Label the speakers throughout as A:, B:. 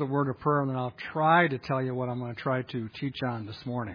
A: a word of prayer, and then I'll try to tell you what I'm going to try to teach on this morning.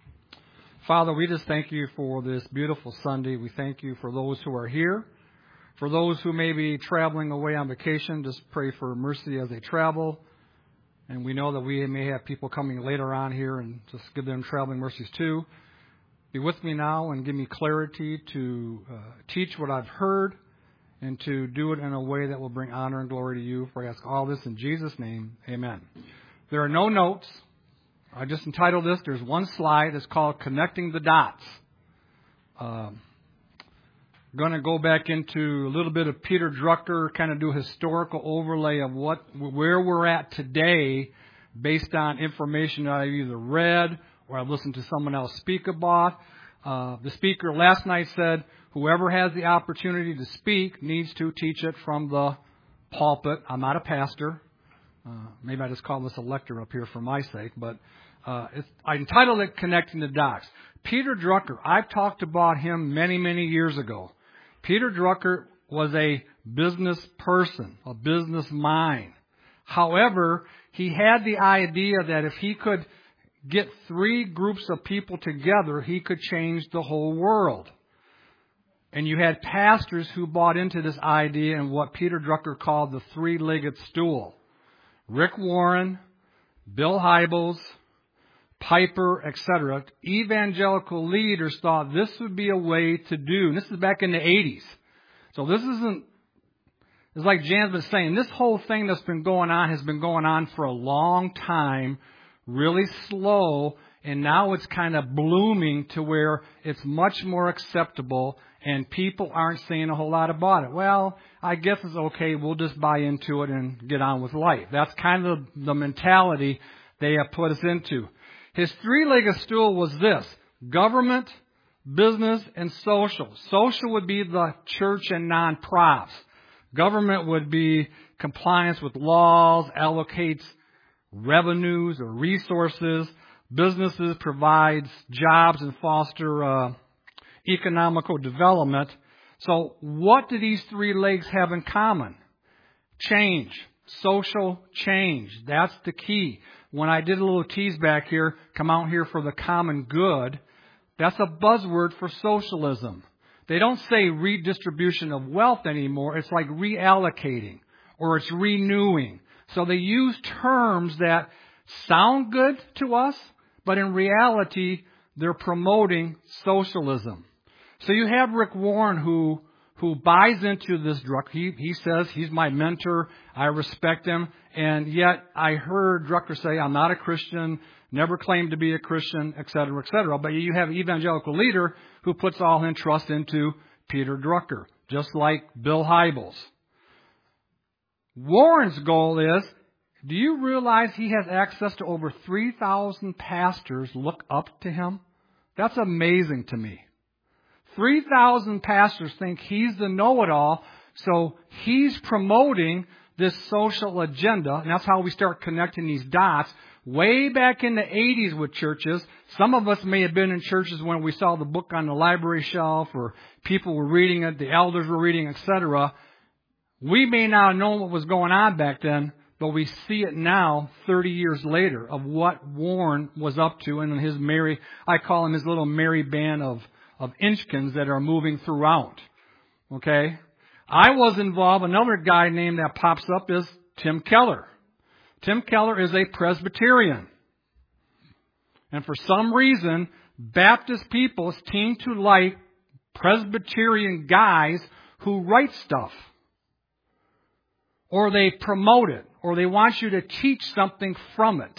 A: Father, we just thank you for this beautiful Sunday. We thank you for those who are here. For those who may be traveling away on vacation, just pray for mercy as they travel. And we know that we may have people coming later on here, and just give them traveling mercies too. Be with me now and give me clarity to teach what I've heard and to do it in a way that will bring honor and glory to you. For I ask all this in Jesus' name, amen. There are no notes. I just entitled this. There's one slide. It's called Connecting the Dots. I'm going to go back into a little bit of Peter Drucker, kind of do a historical overlay of where we're at today based on information that I've either read or I've listened to someone else speak about. The speaker last night said, whoever has the opportunity to speak needs to teach it from the pulpit. I'm not a pastor. Maybe I just call this a lecture up here for my sake, but I entitled it Connecting the Dots. Peter Drucker, I've talked about him many, many years ago. Peter Drucker was a business person, a business mind. However, he had the idea that if he could get three groups of people together, he could change the whole world. And you had pastors who bought into this idea and what Peter Drucker called the three-legged stool. Rick Warren, Bill Hybels, Piper, etc. Evangelical leaders thought this would be a way to do. And this is back in the 80s. So this isn't, it's like Jan's been saying, this whole thing that's been going on has been going on for a long time, really slow, and now it's kind of blooming to where it's much more acceptable and people aren't saying a whole lot about it. Well, I guess it's okay, we'll just buy into it and get on with life. That's kind of the mentality they have put us into. His three-legged stool was this: government, business, and social. Social would be the church and non-profs. Government would be compliance with laws, allocates revenues or resources. Businesses provides jobs and foster economical development. So what do these three legs have in common? Change. Social change. That's the key. When I did a little tease back here, come out here for the common good, that's a buzzword for socialism. They don't say redistribution of wealth anymore. It's like reallocating or it's renewing. So they use terms that sound good to us, but in reality, they're promoting socialism. So you have Rick Warren who buys into this Drucker. He says he's my mentor. I respect him. And yet I heard Drucker say, I'm not a Christian, never claimed to be a Christian, et cetera, et cetera. But you have an evangelical leader who puts all his trust into Peter Drucker, just like Bill Hybels. Warren's goal is, do you realize he has access to over 3,000 pastors look up to him? That's amazing to me. 3,000 pastors think he's the know-it-all, so he's promoting this social agenda, and that's how we start connecting these dots. Way back in the 80s with churches, some of us may have been in churches when we saw the book on the library shelf, or people were reading it, the elders were reading, etc. We may not know what was going on back then, but we see it now, 30 years later, of what Warren was up to, and his I call him his little merry band of Inchkins that are moving throughout. Okay? I was involved. Another guy named that pops up is Tim Keller. Tim Keller is a Presbyterian. And for some reason, Baptist people seem to like Presbyterian guys who write stuff. Or they promote it. Or they want you to teach something from it.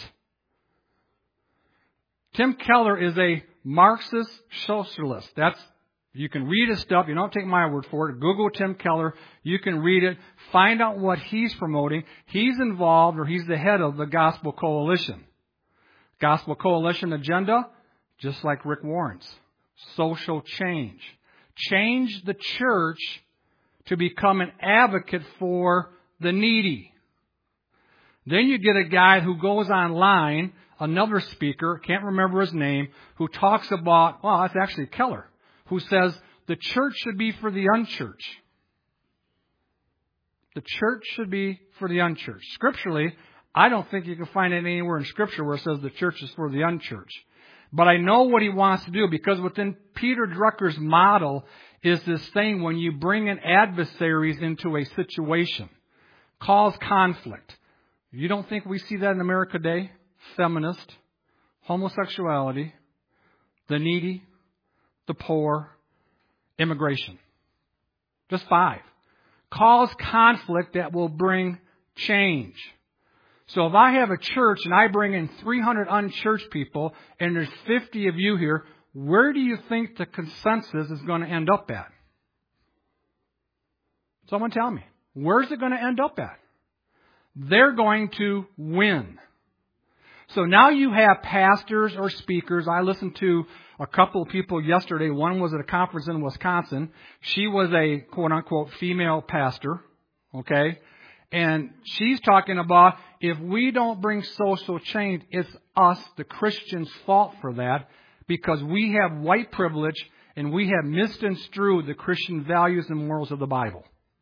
A: Tim Keller is a Marxist socialist. You can read his stuff. You don't take my word for it. Google Tim Keller. You can read it. Find out what he's promoting. He's involved, or he's the head of the Gospel Coalition. Gospel Coalition agenda, just like Rick Warren's. Social change. Change the church to become an advocate for the needy. Then you get a guy who goes online, another speaker, can't remember his name, who talks about, well, that's actually Keller, who says the church should be for the unchurched. The church should be for the unchurched. Scripturally, I don't think you can find it anywhere in Scripture where it says the church is for the unchurched. But I know what he wants to do, because within Peter Drucker's model is this thing when you bring in adversaries into a situation, cause conflict. You don't think we see that in America today? Feminist, homosexuality, the needy, the poor, immigration. Just 5. Cause conflict that will bring change. So if I have a church and I bring in 300 unchurched people and there's 50 of you here, where do you think the consensus is going to end up at? Someone tell me. Where's it going to end up at? They're going to win. So now you have pastors or speakers. I listened to a couple of people yesterday. One was at a conference in Wisconsin. She was a quote-unquote female pastor. Okay? And she's talking about if we don't bring social change, it's us, the Christians' fault for that, because we have white privilege and we have misconstrued the Christian values and morals of the Bible.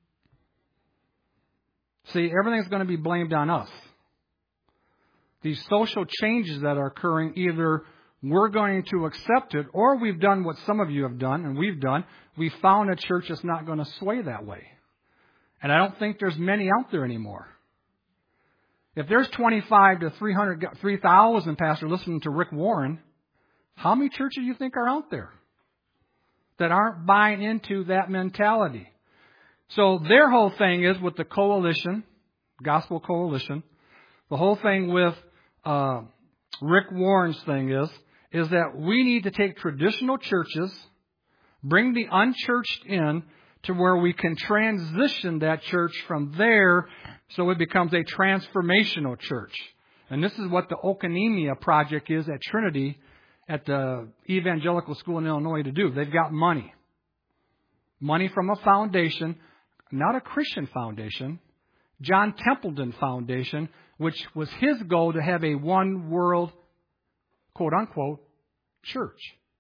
A: See, everything's going to be blamed on us. These social changes that are occurring, either we're going to accept it or we've done what some of you have done and we've done. We found a church that's not going to sway that way. And I don't think there's many out there anymore. If there's 25 to 3,000 pastors listening to Rick Warren, how many churches do you think are out there that aren't buying into that mentality? So their whole thing is with the coalition, Gospel Coalition, the whole thing with Rick Warren's thing is that we need to take traditional churches, bring the unchurched in, to where we can transition that church from there so it becomes a transformational church. And this is what the Okonomia Project is at Trinity, at the Evangelical School in Illinois, to do. They've got money. Money from a foundation, not a Christian foundation, John Templeton Foundation, which was his goal to have a one world, quote unquote, church.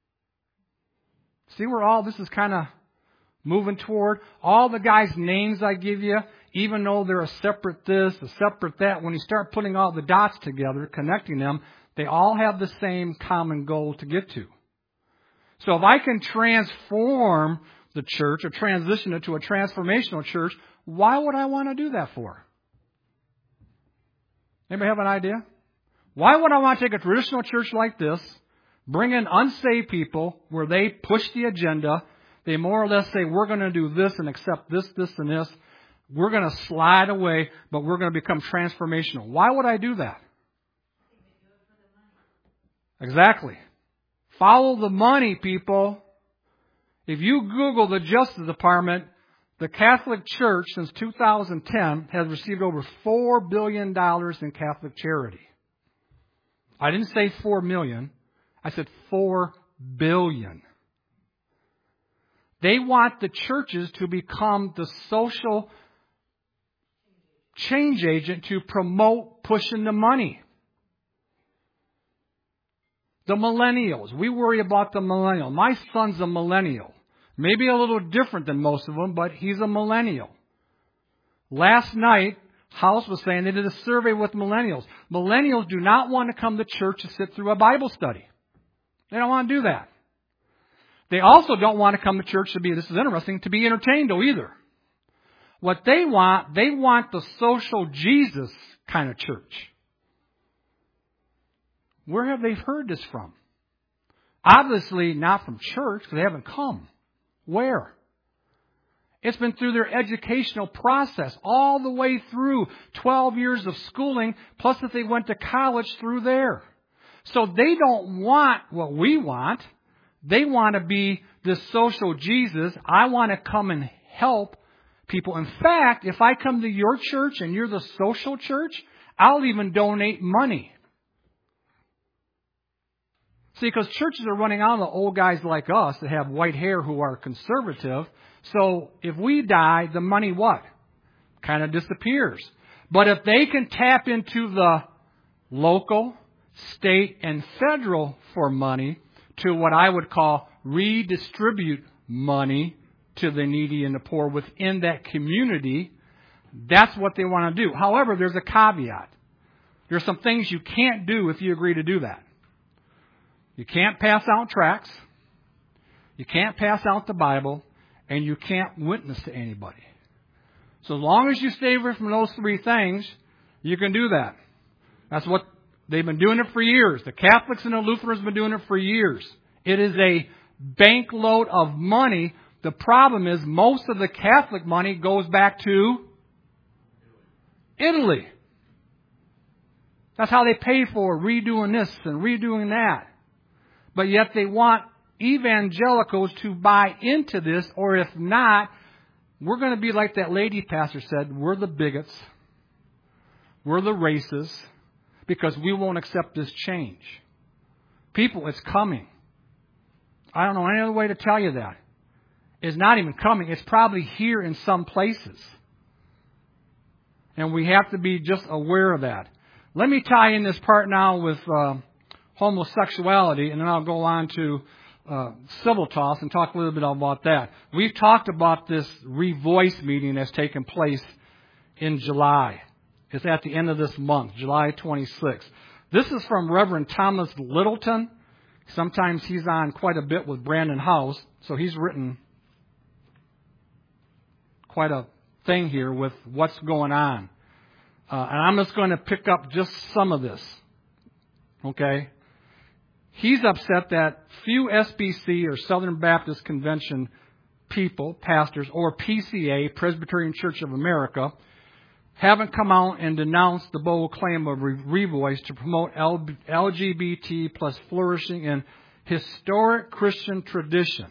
A: See where all this is kind of moving toward? All the guys' names I give you, even though they're a separate this, a separate that, when you start putting all the dots together, connecting them, they all have the same common goal to get to. So if I can transform the church or transition it to a transformational church, why would I want to do that for? Anybody have an idea? Why would I want to take a traditional church like this, bring in unsaved people where they push the agenda, they more or less say, we're going to do this and accept this, this, and this. We're going to slide away, but we're going to become transformational. Why would I do that? Exactly. Follow the money, people. If you Google the Justice Department, the Catholic Church since 2010 has received over $4 billion in Catholic charity. I didn't say 4 million. I said 4 billion. They want the churches to become the social change agent to promote pushing the money. The millennials. We worry about the millennial. My son's a millennial. Maybe a little different than most of them, but he's a millennial. Last night, House was saying they did a survey with millennials. Millennials do not want to come to church to sit through a Bible study. They don't want to do that. They also don't want to come to church to be, this is interesting, to be entertained either. What they want the social Jesus kind of church. Where have they heard this from? Obviously not from church, because they haven't come. Where? It's been through their educational process, all the way through 12 years of schooling, plus if they went to college through there. So they don't want what we want. They want to be the social Jesus. I want to come and help people. In fact, if I come to your church and you're the social church, I'll even donate money. See, because churches are running out of the old guys like us that have white hair who are conservative. So if we die, the money what? Kind of disappears. But if they can tap into the local, state, and federal for money to what I would call redistribute money to the needy and the poor within that community, that's what they want to do. However, there's a caveat. There's some things you can't do if you agree to do that. You can't pass out tracts. You can't pass out the Bible. And you can't witness to anybody. So as long as you stay away from those three things, you can do that. That's what they've been doing it for years. The Catholics and the Lutherans have been doing it for years. It is a bank load of money. The problem is most of the Catholic money goes back to Italy. That's how they pay for redoing this and redoing that. But yet they want evangelicals to buy into this, or if not, we're going to be like that lady pastor said, we're the bigots, we're the racists, because we won't accept this change. People, it's coming. I don't know any other way to tell you that. It's not even coming. It's probably here in some places. And we have to be just aware of that. Let me tie in this part now with homosexuality, and then I'll go on to Civitas and talk a little bit about that. We've talked about this Revoice meeting that's taken place in July. It's at the end of this month, July 26th. This is from Reverend Thomas Littleton. Sometimes he's on quite a bit with Brandon House, so he's written quite a thing here with what's going on. And I'm just going to pick up just some of this. Okay? He's upset that few SBC or Southern Baptist Convention people, pastors, or PCA, Presbyterian Church of America, haven't come out and denounced the bold claim of Revoice to promote LGBT plus flourishing in historic Christian tradition.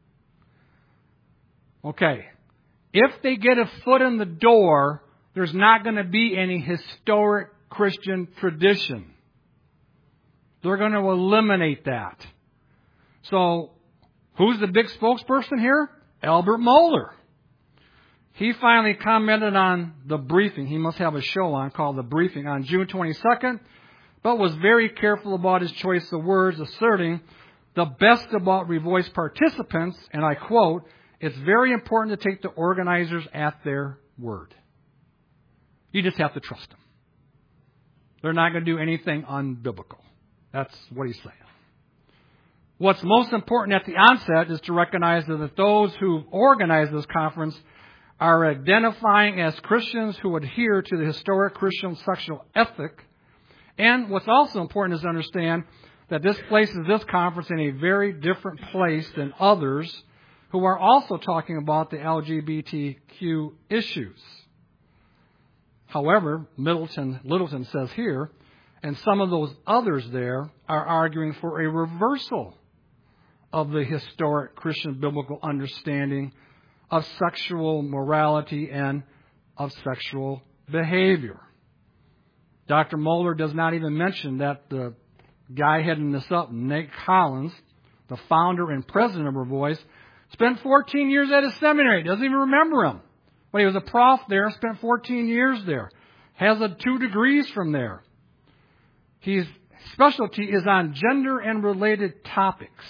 A: Okay. If they get a foot in the door, there's not going to be any historic Christian tradition. They're going to eliminate that. So, who's the big spokesperson here? Albert Mohler. He finally commented on the briefing. He must have a show on called The Briefing on June 22nd, but was very careful about his choice of words, asserting the best about Revoice participants, and I quote, "It's very important to take the organizers at their word. You just have to trust them. They're not going to do anything unbiblical." That's what he's saying. What's most important at the onset is to recognize that those who organize this conference are identifying as Christians who adhere to the historic Christian sexual ethic. And what's also important is to understand that this places this conference in a very different place than others who are also talking about the LGBTQ issues. However, Littleton says here, and some of those others there are arguing for a reversal of the historic Christian biblical understanding of sexual morality and of sexual behavior. Dr. Mohler does not even mention that the guy heading this up, Nate Collins, the founder and president of Revoice, spent 14 years at a seminary. Doesn't even remember him. But he was a prof there, spent 14 years there. Has 2 degrees from there. His specialty is on gender and related topics.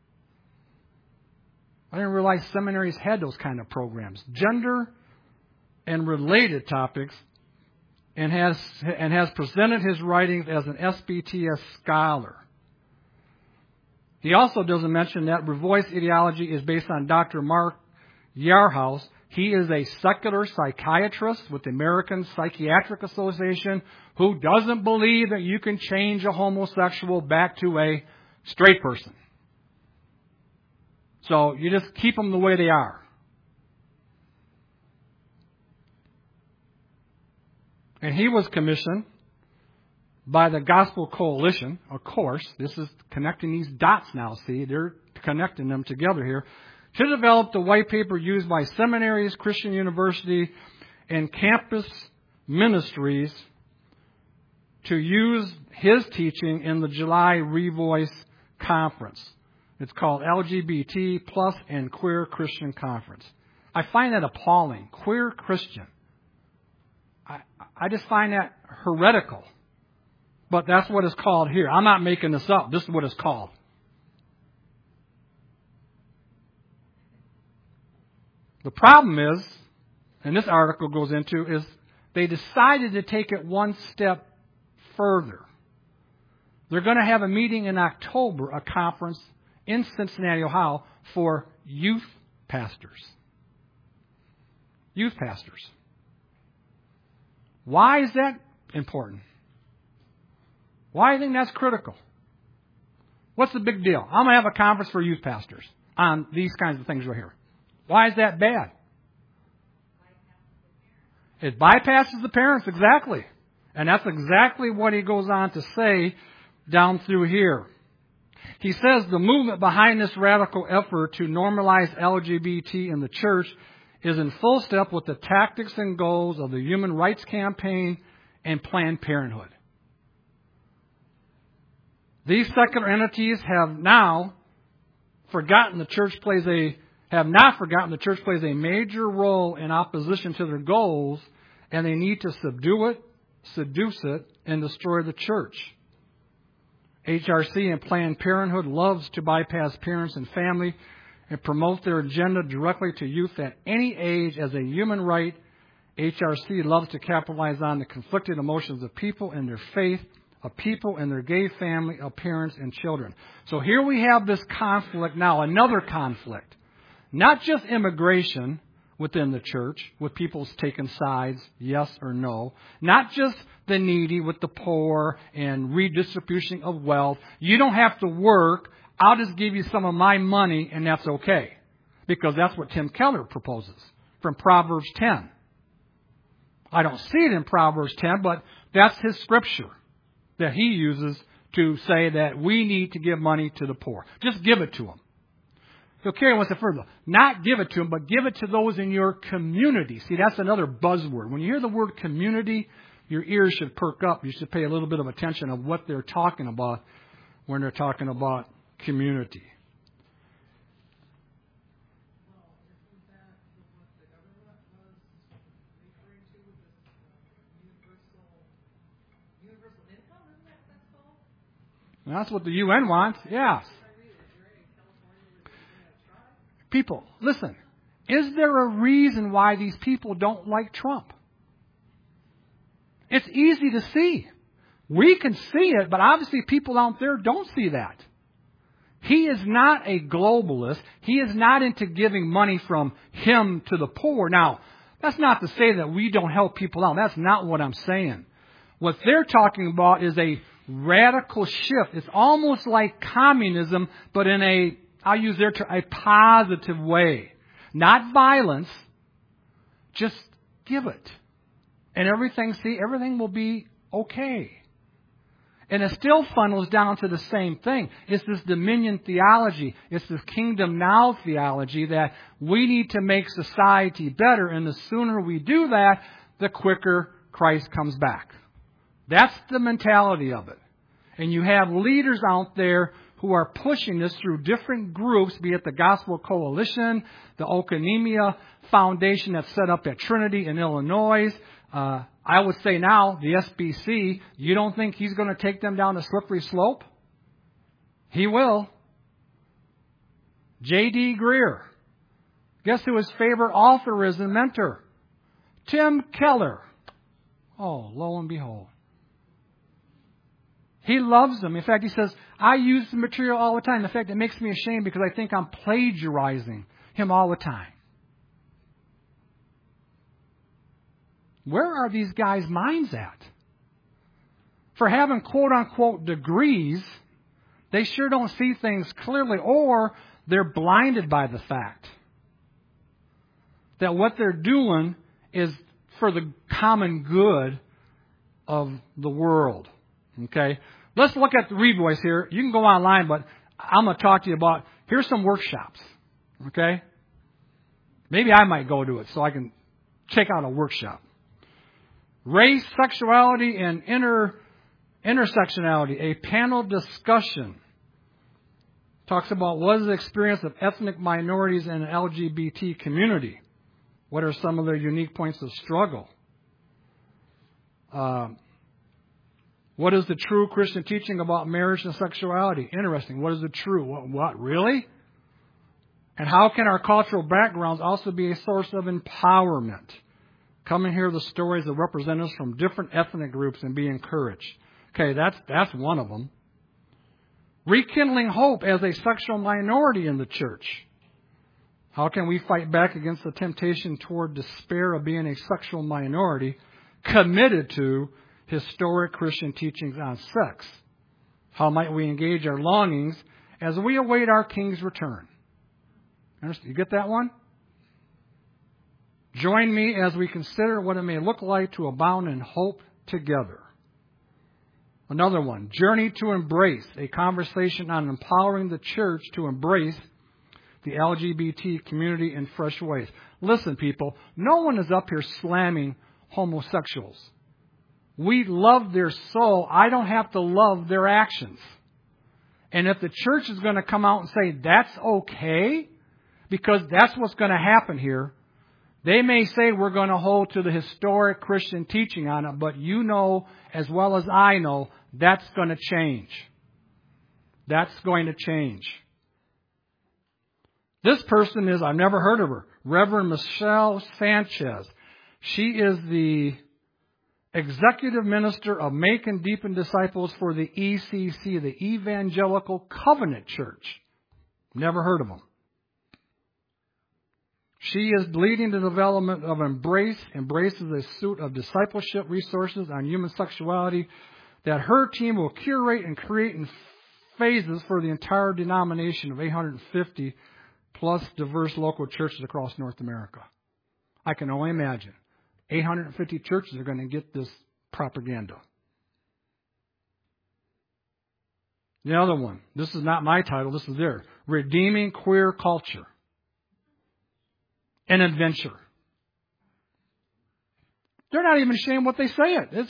A: I didn't realize seminaries had those kind of programs. Gender and related topics, and has presented his writings as an SBTS scholar. He also doesn't mention that Revoice ideology is based on Dr. Mark Yarhouse. He is a secular psychiatrist with the American Psychiatric Association who doesn't believe that you can change a homosexual back to a straight person. So you just keep them the way they are. And he was commissioned by the Gospel Coalition. Of course, this is connecting these dots now. See, they're connecting them together here. To develop the white paper used by seminaries, Christian university, and campus ministries to use his teaching in the July Revoice Conference. It's called LGBT Plus and Queer Christian Conference. I find that appalling. Queer Christian. I just find that heretical. But that's what it's called here. I'm not making this up. This is what it's called. The problem is, and this article goes into, is they decided to take it one step further. They're going to have a meeting in October, a conference in Cincinnati, Ohio, for youth pastors. Youth pastors. Why is that important? Why do you think that's critical? What's the big deal? I'm going to have a conference for youth pastors on these kinds of things right here. Why is that bad? It bypasses the parents, exactly. And that's exactly what he goes on to say down through here. He says the movement behind this radical effort to normalize LGBT in the church is in full step with the tactics and goals of the Human Rights Campaign and Planned Parenthood. These secular entities have not forgotten the church plays a major role in opposition to their goals, and they need to subdue it, seduce it, and destroy the church. HRC and Planned Parenthood loves to bypass parents and family and promote their agenda directly to youth at any age as a human right. HRC loves to capitalize on the conflicted emotions of people and their faith, of people and their gay family, of parents and children. So here we have this conflict now, another conflict. Not just immigration within the church, with people taking sides, yes or no. Not just the needy with the poor and redistribution of wealth. You don't have to work. I'll just give you some of my money and that's okay. Because that's what Tim Keller proposes from Proverbs 10. I don't see it in Proverbs 10, but that's his scripture that he uses to say that we need to give money to the poor. Just give it to them. He'll carry one step further. Not give it to them, but give it to those in your community. See, that's another buzzword. When you hear the word community, your ears should perk up. You should pay a little bit of attention of what they're talking about when they're talking about community. That's what the UN wants. Yes. People, listen. Is there a reason why these people don't like Trump? It's easy to see. We can see it, but obviously people out there don't see that. He is not a globalist. He is not into giving money from him to the poor. Now, that's not to say that we don't help people out. That's not what I'm saying. What they're talking about is a radical shift. It's almost like communism, but in I'll use their term, a positive way. Not violence. Just give it. And everything will be okay. And it still funnels down to the same thing. It's this dominion theology. It's this kingdom now theology that we need to make society better. And the sooner we do that, the quicker Christ comes back. That's the mentality of it. And you have leaders out there who are pushing this through different groups, be it the Gospel Coalition, the Okonomia Foundation that's set up at Trinity in Illinois. I would say now, the SBC, you don't think he's going to take them down a slippery slope? He will. J.D. Greear. Guess who his favorite author is and mentor? Tim Keller. Oh, lo and behold. He loves them. In fact, he says, I use the material all the time. In fact, it makes me ashamed because I think I'm plagiarizing him all the time. Where are these guys' minds at? For having quote-unquote degrees, they sure don't see things clearly, or they're blinded by the fact that what they're doing is for the common good of the world. Okay? Let's look at the Read Voice here. You can go online, but I'm going to talk to you about, here's some workshops. Okay? Maybe I might go to it so I can check out a workshop. Race, Sexuality, and Intersectionality, a panel discussion. Talks about what is the experience of ethnic minorities in the LGBT community. What are some of their unique points of struggle? What is the true Christian teaching about marriage and sexuality? Interesting. What is the true? What? Really? And how can our cultural backgrounds also be a source of empowerment? Come and hear the stories of representatives from different ethnic groups and be encouraged. Okay, that's one of them. Rekindling hope as a sexual minority in the church. How can we fight back against the temptation toward despair of being a sexual minority committed to historic Christian teachings on sex? How might we engage our longings as we await our King's return? You get that one? Join me as we consider what it may look like to abound in hope together. Another one, Journey to Embrace, a conversation on empowering the church to embrace the LGBT community in fresh ways. Listen, people, no one is up here slamming homosexuals. We love their soul. I don't have to love their actions. And if the church is going to come out and say that's okay, because that's what's going to happen here, they may say we're going to hold to the historic Christian teaching on it, but you know as well as I know that's going to change. That's going to change. This person is, I've never heard of her, Reverend Michelle Sanchez. She is the executive minister of Make and Deepen Disciples for the ECC, the Evangelical Covenant Church. Never heard of them. She is leading the development of Embrace. Embrace is a suite of discipleship resources on human sexuality that her team will curate and create in phases for the entire denomination of 850 plus diverse local churches across North America. I can only imagine. 850 churches are going to get this propaganda. The other one, this is not my title, this is theirs. Redeeming Queer Culture. An adventure. They're not even ashamed what they say it.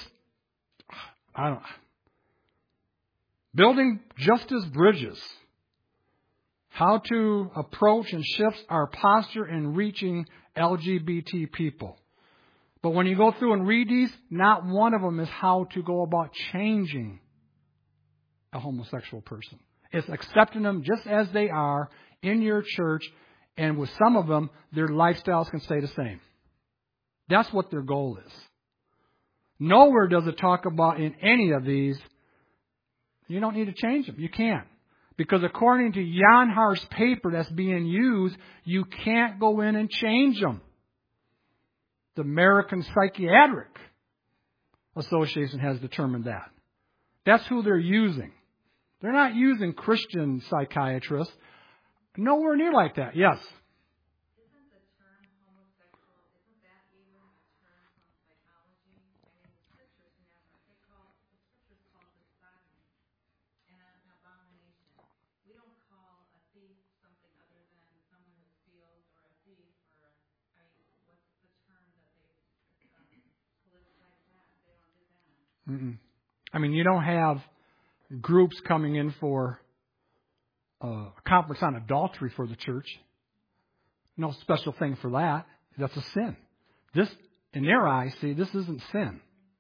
A: Building Justice Bridges. How to approach and shift our posture in reaching LGBT people. But when you go through and read these, not one of them is how to go about changing a homosexual person. It's accepting them just as they are in your church, and with some of them, their lifestyles can stay the same. That's what their goal is. Nowhere does it talk about in any of these, you don't need to change them. You can't. Because according to Jan Har's paper that's being used, you can't go in and change them. The American Psychiatric Association has determined that. That's who they're using. They're not using Christian psychiatrists. Nowhere near like that. Yes?
B: Isn't the term homosexual, isn't that even a term from psychology? I mean, the scriptures never, the scriptures call this sodomy and an abomination. We don't call a thief something other than someone who steals or a thief or, what's the term that they politicize that? They don't do that.
A: Mm-mm. I mean, you don't have groups coming in for a conference on adultery for the church. No special thing for that. That's a sin. This, in their eyes, see, this isn't sin.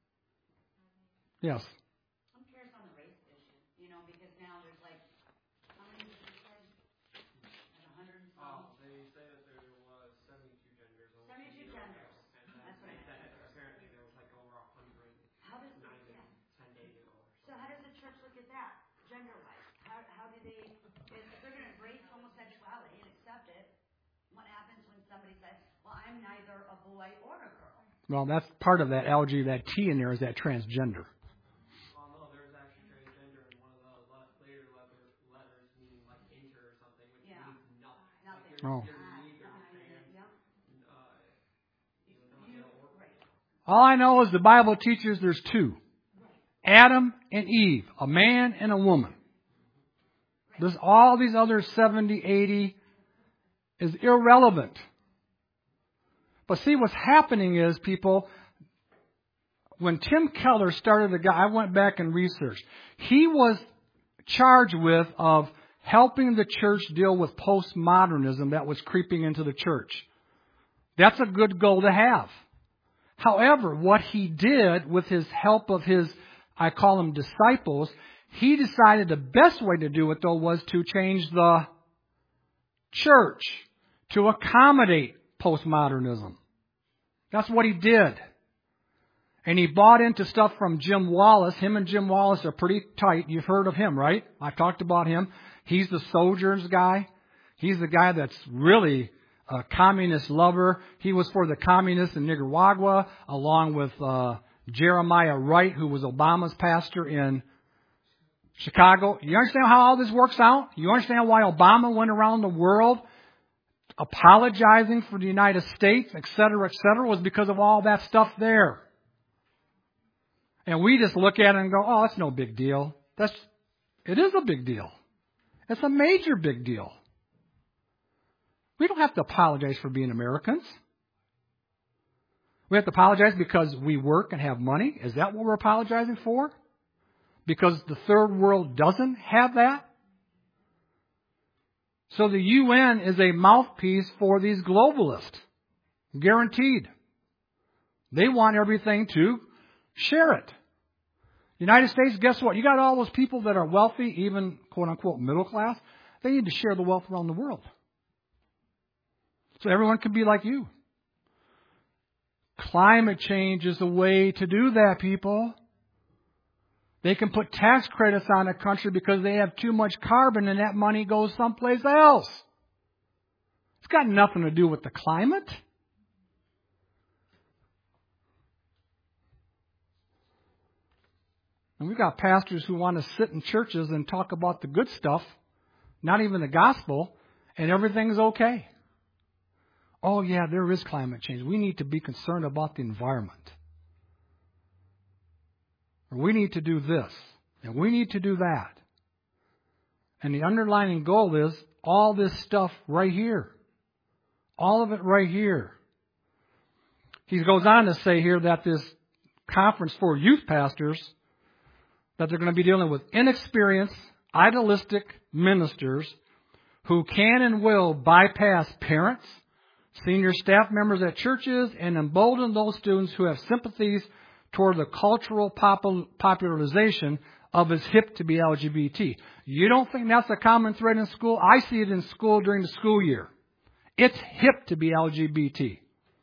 A: Yes.
C: I'm curious on the race issue, because now there's like, how many did you say? Like 100 and some?
D: They say that there was 72 genders.
C: 72 genders. That's what I said.
D: Apparently there was like over 100
C: How does
D: 10 days ago.
C: So how does the church look at that, gender-wise? How do they, if they're going to embrace homosexuality and accept it, what happens when somebody says, well, I'm neither a boy or a girl?
A: Well, that's part of that algae, that T in there is that transgender.
D: Well, no, there's actually transgender in one of the later letters meaning like inter or something, which means nothing.
C: Nothing.
D: Like
A: Oh.
D: there's neither trans, or
A: All I know is the Bible teaches there's two. Adam and Eve, a man and a woman. There's all these other 70, 80 is irrelevant. But see, what's happening is, people, when Tim Keller started the guy, I went back and researched. He was charged with of helping the church deal with postmodernism that was creeping into the church. That's a good goal to have. However, what he did with his help of his, I call them disciples, he decided the best way to do it, though, was to change the church to accommodate postmodernism. That's what he did. And he bought into stuff from Jim Wallace. Him and Jim Wallace are pretty tight. You've heard of him, right? I talked about him. He's the soldiers guy. He's the guy that's really a communist lover. He was for the communists in Nicaragua, along with Jeremiah Wright, who was Obama's pastor in Chicago. You understand how all this works out? You understand why Obama went around the world apologizing for the United States, et cetera, was because of all that stuff there. And we just look at it and go, oh, that's no big deal. It is a big deal. It's a major big deal. We don't have to apologize for being Americans. We have to apologize because we work and have money. Is that what we're apologizing for? Because the third world doesn't have that? So the UN is a mouthpiece for these globalists. Guaranteed. They want everything to share it. United States, guess what? You got all those people that are wealthy, even quote unquote middle class. They need to share the wealth around the world. So everyone can be like you. Climate change is a way to do that, people. They can put tax credits on a country because they have too much carbon and that money goes someplace else. It's got nothing to do with the climate. And we've got pastors who want to sit in churches and talk about the good stuff, not even the gospel, and everything's okay. Oh, yeah, there is climate change. We need to be concerned about the environment. Or we need to do this, and we need to do that. And the underlying goal is all this stuff right here. All of it right here. He goes on to say here that this conference for youth pastors, that they're going to be dealing with inexperienced, idealistic ministers who can and will bypass parents, senior staff members at churches, and embolden those students who have sympathies toward the cultural popularization of it's hip to be LGBT. You don't think that's a common thread in school? I see it in school during the school year. It's hip to be LGBT.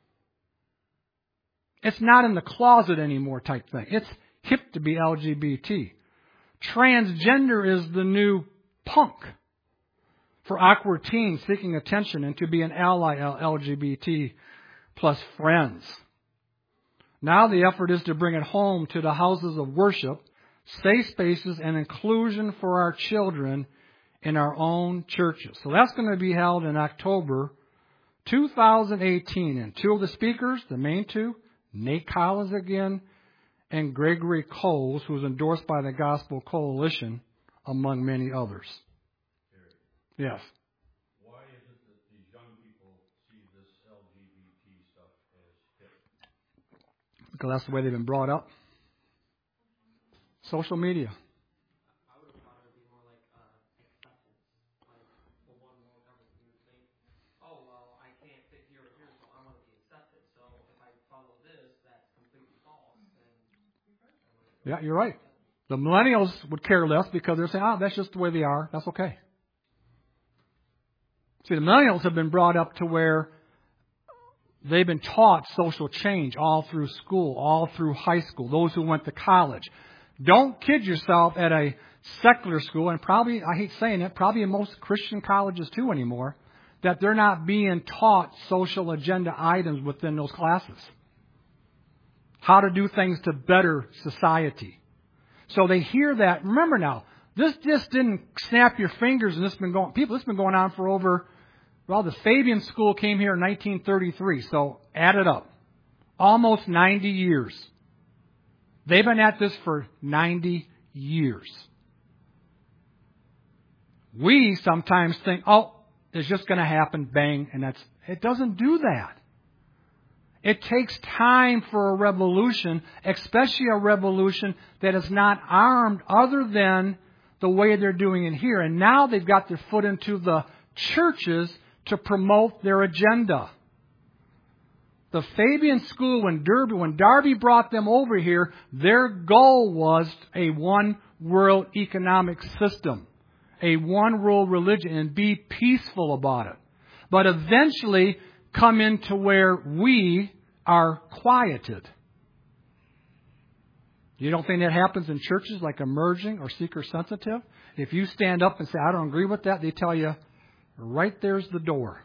A: It's not in the closet anymore type thing. It's hip to be LGBT. Transgender is the new punk for awkward teens seeking attention and to be an ally LGBT plus friends. Now the effort is to bring it home to the houses of worship, safe spaces, and inclusion for our children in our own churches. So that's going to be held in October 2018. And two of the speakers, the main two, Nate Collins again, and Gregory Coles, who is endorsed by the Gospel Coalition, among many others. Yes.
E: Why is it that these young people see this LGBT stuff as hip?
A: Because that's the way they've been brought up. Social media.
D: I would have thought it would be more like acceptance. Like the one world government would think, oh, well, I can't fit here or here, so I want to be accepted. So if I follow this, that's completely false. Then
A: Yeah, you're right. The millennials would care less because they're saying, that's just the way they are. That's okay. See, the millennials have been brought up to where they've been taught social change all through school, all through high school, those who went to college. Don't kid yourself at a secular school, and probably, I hate saying it, probably in most Christian colleges too anymore, that they're not being taught social agenda items within those classes. How to do things to better society. So they hear that. Remember now, this just didn't snap your fingers, and this has been going on for over, well, the Fabian School came here in 1933, so add it up. Almost 90 years. They've been at this for 90 years. We sometimes think, it's just going to happen, bang, and it doesn't do that. It takes time for a revolution, especially a revolution that is not armed other than the way they're doing it here. And now they've got their foot into the churches to promote their agenda. The Fabian School, when Darby brought them over here, their goal was a one world economic system, a one world religion, and be peaceful about it. But eventually come into where we are quieted. You don't think that happens in churches like Emerging or Seeker Sensitive? If you stand up and say, I don't agree with that, they tell you, right there's the door.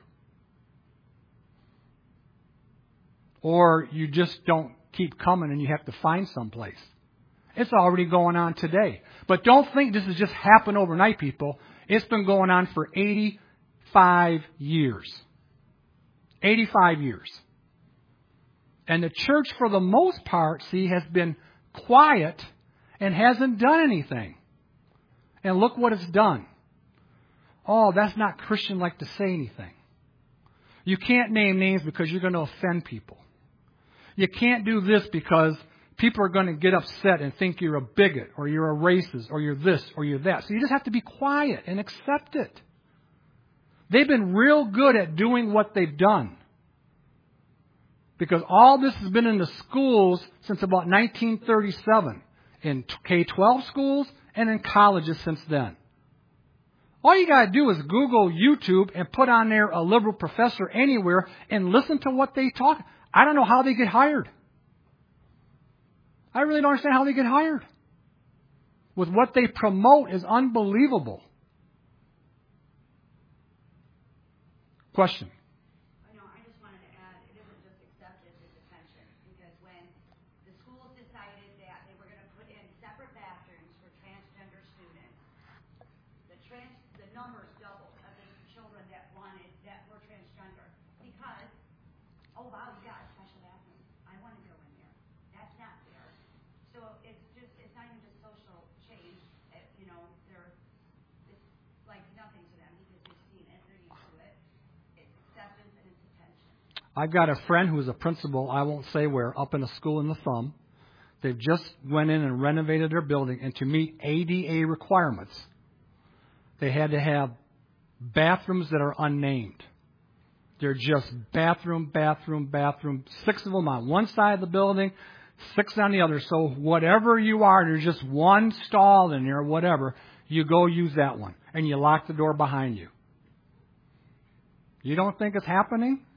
A: Or you just don't keep coming and you have to find someplace. It's already going on today. But don't think this has just happened overnight, people. It's been going on for 85 years. 85 years. And the church, for the most part, has been quiet and hasn't done anything. And look what it's done. Oh, that's not Christian-like to say anything. You can't name names because you're going to offend people. You can't do this because people are going to get upset and think you're a bigot or you're a racist or you're this or you're that. So you just have to be quiet and accept it. They've been real good at doing what they've done. Because all this has been in the schools since about 1937. In K-12 schools and in colleges since then. All you got to do is Google YouTube and put on there a liberal professor anywhere and listen to what they talk. I don't know how they get hired. I really don't understand how they get hired. With what they promote is unbelievable. Question.
C: I just wanted to add, it isn't just acceptance, it's attention. Because when the schools decided that they were going to put in separate bathrooms for transgender students, the numbers doubled of the children that were transgender. Because, oh wow, you got a special bathroom. I want to go in there. That's not fair. So it's not even just social change. It's like nothing to them because they've seen it, they're used to it. It's acceptance and it's attention.
A: I've got a friend who's a principal, I won't say where, up in a school in the Thumb. They've just went in and renovated their building, and to meet ADA requirements, they had to have bathrooms that are unnamed. They're just bathroom, 6 of them on one side of the building, 6 on the other. So whatever you are, there's just one stall in there, whatever, you go use that one. And you lock the door behind you. You don't think it's happening?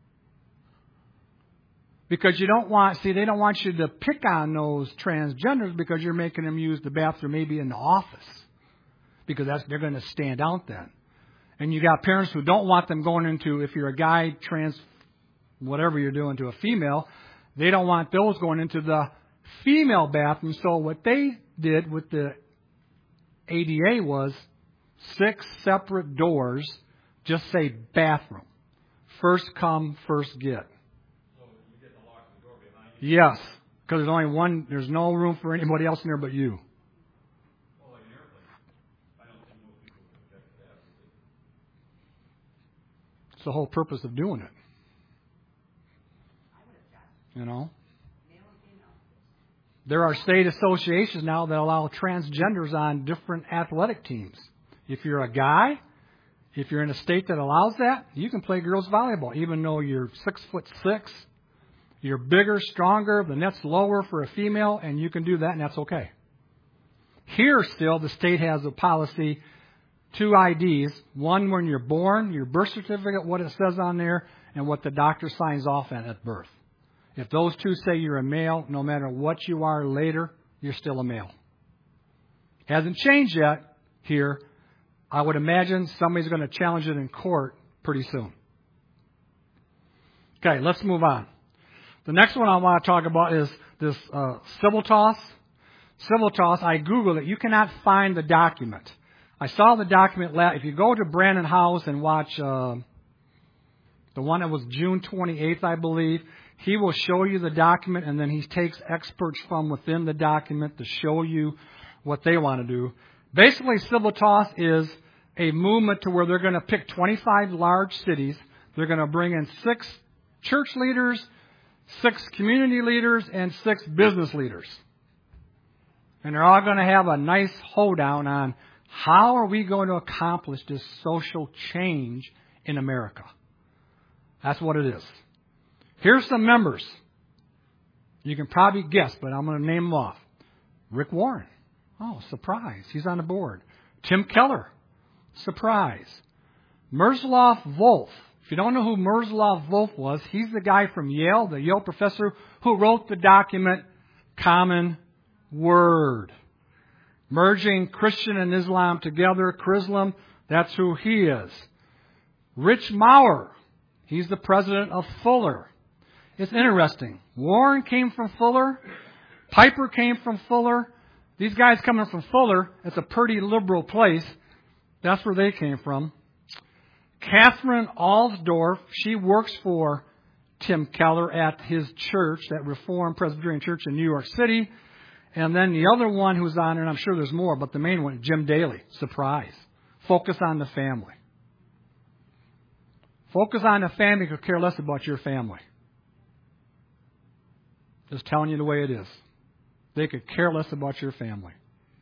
A: Because they don't want you to pick on those transgenders because you're making them use the bathroom maybe in the office. Because they're going to stand out then. And you got parents who don't want them going into, if you're a guy, trans, whatever you're doing to a female, they don't want those going into the female bathroom. So what they did with the ADA was 6 separate doors, just say bathroom. First come, first get.
E: So you get to lock the door behind you?
A: Yes, because there's only one, there's no room for anybody else in there but you.
E: Well, like an airplane. I don't think most people can object to that.
A: It's the whole purpose of doing it.
C: I would object.
A: You know?
C: Male and female.
A: There are state associations now that allow transgenders on different athletic teams. If you're a guy, if you're in a state that allows that, you can play girls volleyball, even though you're 6'6", you're bigger, stronger, the net's lower for a female, and you can do that, and that's okay. Here still, the state has a policy, 2 IDs, one when you're born, your birth certificate, what it says on there, and what the doctor signs off on at birth. If those 2 say you're a male, no matter what you are later, you're still a male. Hasn't changed yet here. I would imagine somebody's going to challenge it in court pretty soon. Okay, let's move on. The next one I want to talk about is this Civitas. Civitas, I Googled it. You cannot find the document. I saw the document. If you go to Brandon House and watch the one that was June 28th, I believe, he will show you the document, and then he takes experts from within the document to show you what they want to do. Basically, Civitas is a movement to where they're going to pick 25 large cities. They're going to bring in 6 church leaders, 6 community leaders, and 6 business leaders. And they're all going to have a nice hoedown on how are we going to accomplish this social change in America. That's what it is. Here's some members. You can probably guess, but I'm going to name them off. Rick Warren. Oh, surprise. He's on the board. Tim Keller. Surprise. Miroslav Volf. If you don't know who Miroslav Volf was, he's the guy from Yale, the Yale professor who wrote the document Common Word. Merging Christian and Islam together. Chrislam, that's who he is. Rich Maurer, he's the president of Fuller. It's interesting. Warren came from Fuller. Piper came from Fuller. These guys coming from Fuller, it's a pretty liberal place. That's where they came from. Catherine Alsdorf, she works for Tim Keller at his church, that Reformed Presbyterian Church in New York City. And then the other one who's on, and I'm sure there's more, but the main one, Jim Daly. Surprise. Focus on the family. Focus on the family, could care less about your family. Just telling you the way it is. They could care less about your family.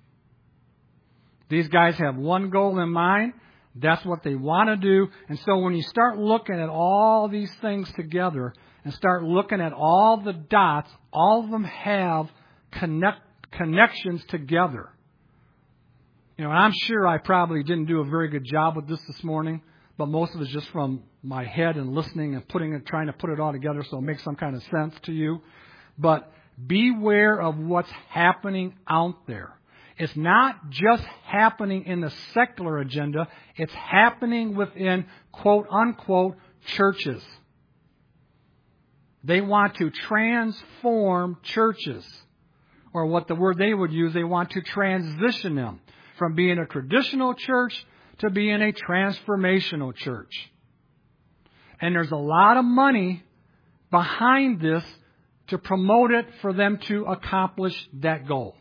A: These guys have one goal in mind. That's what they want to do. And so when you start looking at all these things together and start looking at all the dots, all of them have connections together. You know, and I'm sure I probably didn't do a very good job with this morning, but most of it's just from my head and listening and trying to put it all together so it makes some kind of sense to you. But beware of what's happening out there. It's not just happening in the secular agenda. It's happening within, quote unquote, churches. They want to transform churches. Or what the word they would use, they want to transition them from being a traditional church to being a transformational church. And there's a lot of money behind this to promote it for them to accomplish that goal.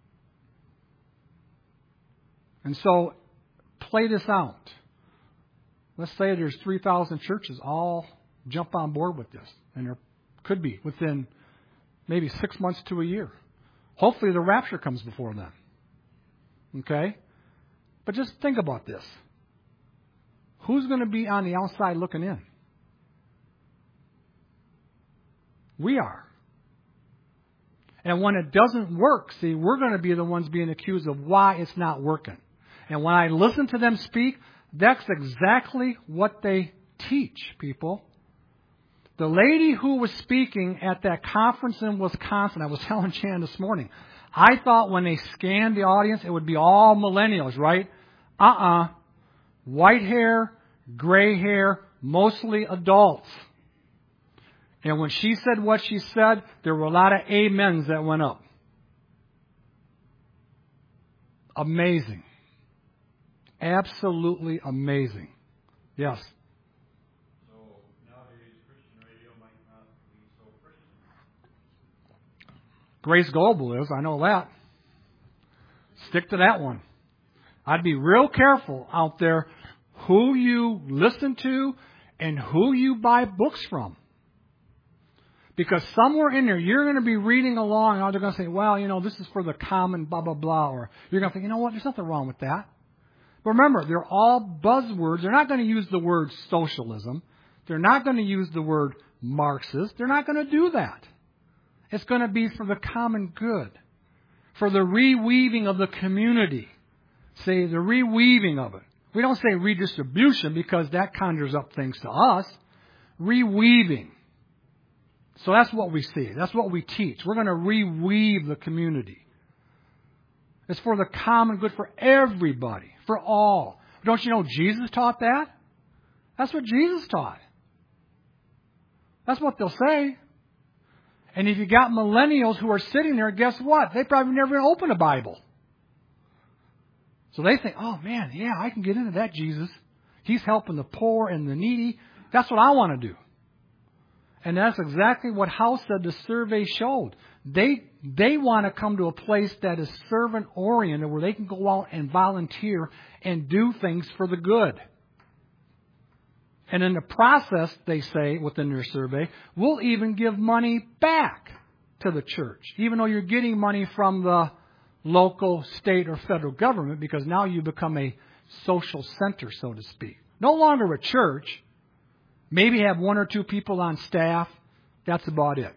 A: And so, play this out. Let's say there's 3,000 churches all jump on board with this. And there could be within maybe 6 months to a year. Hopefully the rapture comes before then. Okay? But just think about this. Who's going to be on the outside looking in? We are. And when it doesn't work, see, we're going to be the ones being accused of why it's not working. And when I listen to them speak, that's exactly what they teach, people. The lady who was speaking at that conference in Wisconsin, I was telling Chan this morning, I thought when they scanned the audience, it would be all millennials, right? White hair, gray hair, mostly adults. And when she said what she said, there were a lot of amens that went up. Amazing. Absolutely amazing. Yes.
E: So nowadays Christian radio might not be so Christian.
A: Grace Global is, I know that. Stick to that one. I'd be real careful out there who you listen to and who you buy books from. Because somewhere in there, you're going to be reading along and they're going to say, well, you know, this is for the common blah, blah, blah. Or you're going to think, you know what, there's nothing wrong with that. But remember, they're all buzzwords. They're not going to use the word socialism. They're not going to use the word Marxist. They're not going to do that. It's going to be for the common good. For the reweaving of the community. Say, the reweaving of it. We don't say redistribution because that conjures up things to us. Reweaving. So that's what we see. That's what we teach. We're going to reweave the community. It's for the common good for everybody, for all. Don't you know Jesus taught that? That's what Jesus taught. That's what they'll say. And if you got millennials who are sitting there, guess what? They probably never even open a Bible. So they think, oh man, yeah, I can get into that Jesus. He's helping the poor and the needy. That's what I want to do. And that's exactly what House said the survey showed. They want to come to a place that is servant-oriented where they can go out and volunteer and do things for the good. And in the process, they say within their survey, we'll even give money back to the church, even though you're getting money from the local, state, or federal government, because now you become a social center, so to speak. No longer a church. Maybe have one or two people on staff. That's about it.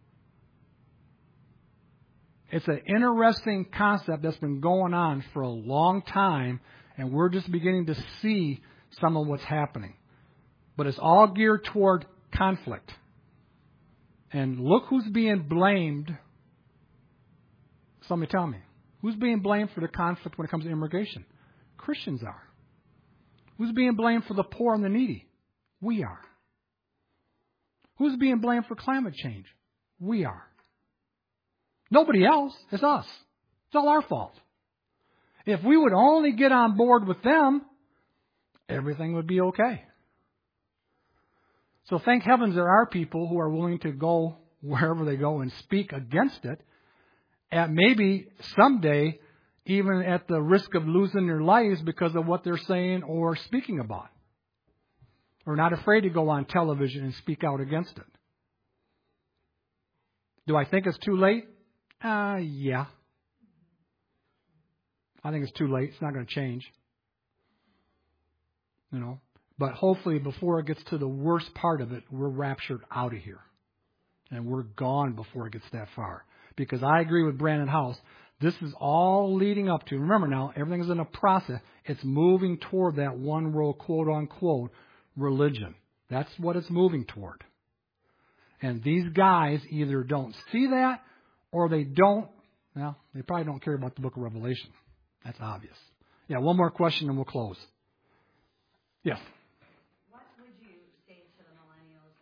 A: It's an interesting concept that's been going on for a long time, and we're just beginning to see some of what's happening. But it's all geared toward conflict. And look who's being blamed Somebody tell me. Who's being blamed for the conflict when it comes to immigration? Christians are. Who's being blamed for the poor and the needy? We are. Who's being blamed for climate change? We are. Nobody else. It's us. It's all our fault. If we would only get on board with them, everything would be okay. So thank heavens there are people who are willing to go wherever they go and speak against it, at maybe someday even at the risk of losing their lives because of what they're saying or speaking about. We're not afraid to go on television and speak out against it. Do I think it's too late? Yeah. I think it's too late. It's not going to change. But hopefully before it gets to the worst part of it, we're raptured out of here. And we're gone before it gets that far. Because I agree with Brandon House. This is all leading up to, remember now, everything is in a process. It's moving toward that one world, quote unquote, religion. That's what it's moving toward. And these guys either don't see that or they probably don't care about the book of Revelation. That's obvious. Yeah, one more question and we'll close. Yes.
C: What would you say to the millennials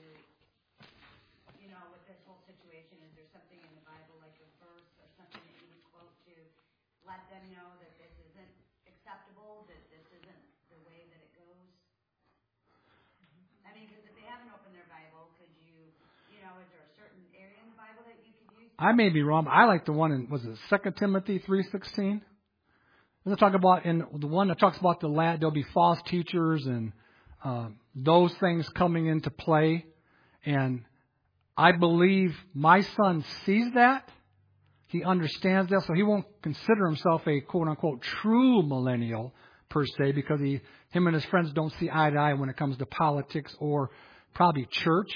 C: with this whole situation? Is there something in the Bible, like a verse or something that you would quote to let them know that this isn't acceptable, that this isn't the way that it goes? I mean, because if they haven't opened their Bible, could you, is there a certain area in the Bible that you could use?
A: I may be wrong, but I like the one in, 2 Timothy 3:16? Let's talk about in the one that talks about there'll be false teachers and those things coming into play. And I believe my son sees that. He understands that, so he won't consider himself a quote unquote true millennial per se, because him and his friends don't see eye to eye when it comes to politics or probably church.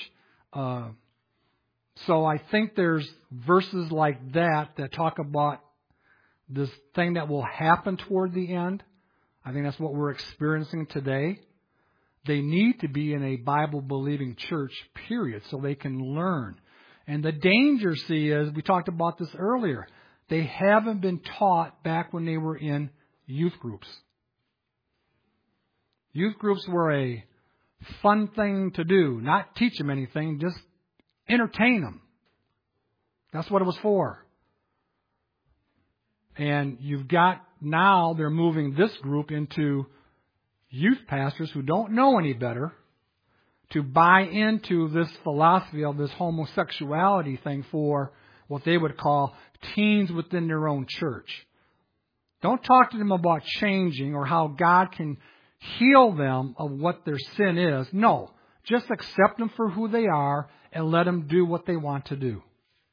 A: So I think there's verses like that talk about this thing that will happen toward the end. I think that's what we're experiencing today. They need to be in a Bible-believing church, period, so they can learn. And the danger, is, we talked about this earlier, they haven't been taught back when they were in youth groups. Youth groups were a fun thing to do, not teach them anything, just entertain them. That's what it was for. And you've got now they're moving this group into youth pastors who don't know any better to buy into this philosophy of this homosexuality thing for what they would call teens within their own church. Don't talk to them about changing or how God can heal them of what their sin is. No, just accept them for who they are and let them do what they want to do.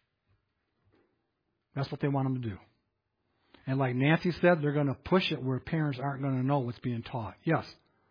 A: That's what they want them to do. And like Nancy said, they're going to push it where parents aren't going to know what's being taught. Yes?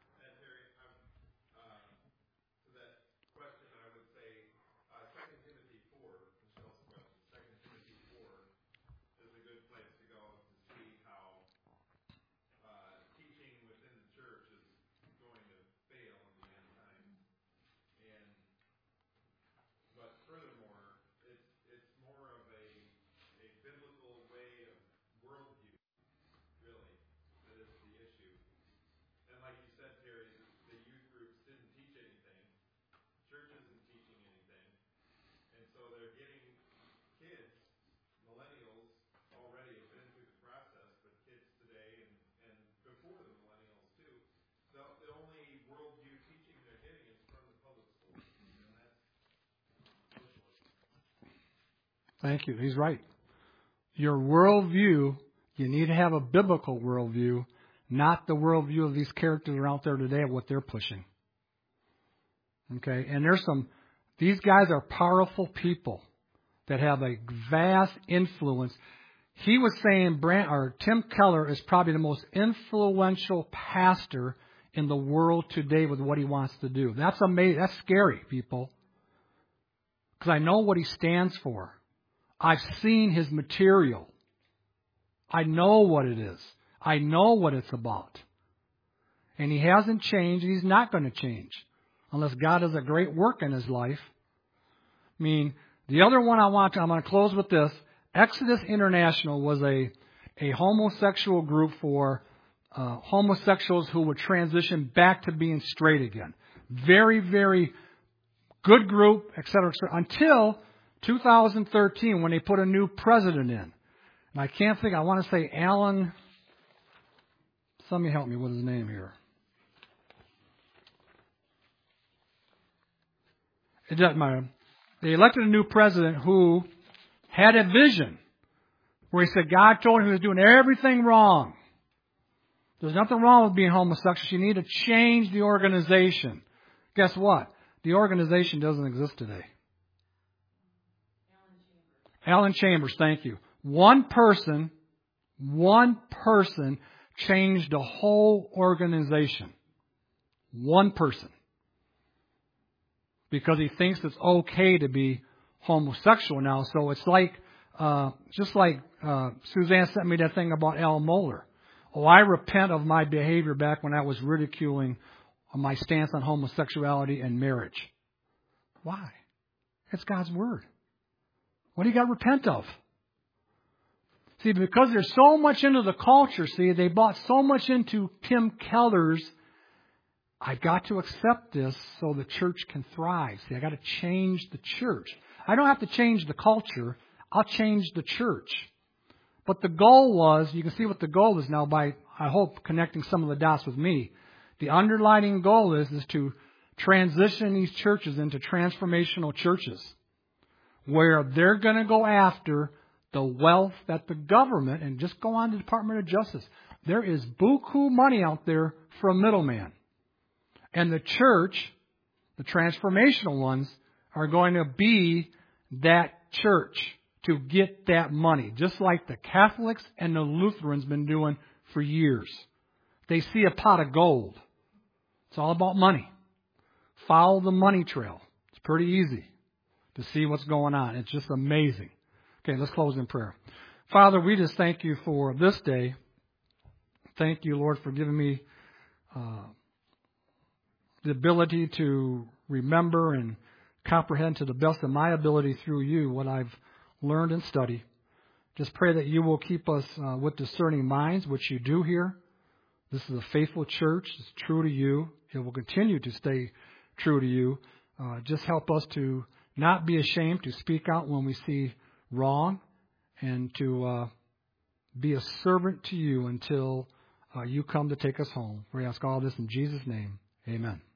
A: Thank you. He's right. Your worldview, you need to have a biblical worldview, not the worldview of these characters that are out there today of what they're pushing. Okay? And these guys are powerful people that have a vast influence. He was saying Tim Keller is probably the most influential pastor in the world today with what he wants to do. That's amazing. That's scary, people. Because I know what he stands for. I've seen his material. I know what it is. I know what it's about. And he hasn't changed. He's not going to change unless God does a great work in his life. I mean, the other one I'm going to close with this. Exodus International was a homosexual group for homosexuals who would transition back to being straight again. Very, very good group, et cetera, until 2013 when they put a new president in. And I can't think, I want to say Alan, somebody help me with his name here. It doesn't matter. They elected a new president who had a vision where he said God told him he was doing everything wrong. There's nothing wrong with being homosexual. You need to change the organization. Guess what? The organization doesn't exist today. Alan Chambers, thank you. One person changed the whole organization. One person. Because he thinks it's okay to be homosexual now. So it's like, just like Suzanne sent me that thing about Al Mohler. Oh, I repent of my behavior back when I was ridiculing my stance on homosexuality and marriage. Why? It's God's Word. What do you got to repent of? See, because they're so much into the culture, see, they bought so much into Tim Keller's, I got to accept this so the church can thrive. See, I got to change the church. I don't have to change the culture. I'll change the church. But the goal was, you can see what the goal is now by, I hope, connecting some of the dots with me. The underlying goal is to transition these churches into transformational churches where they're going to go after the wealth that the government, and just go on to the Department of Justice. There is buku money out there for a middleman. And the church, the transformational ones, are going to be that church to get that money, just like the Catholics and the Lutherans been doing for years. They see a pot of gold. It's all about money. Follow the money trail. It's pretty easy to see what's going on. It's just amazing. Okay, let's close in prayer. Father, we just thank you for this day. Thank you, Lord, for giving me the ability to remember and comprehend to the best of my ability through you what I've learned and studied. Just pray that you will keep us with discerning minds, which you do here. This is a faithful church. It's true to you. It will continue to stay true to you. Just help us to not be ashamed to speak out when we see wrong and to be a servant to you until you come to take us home. We ask all this in Jesus' name. Amen.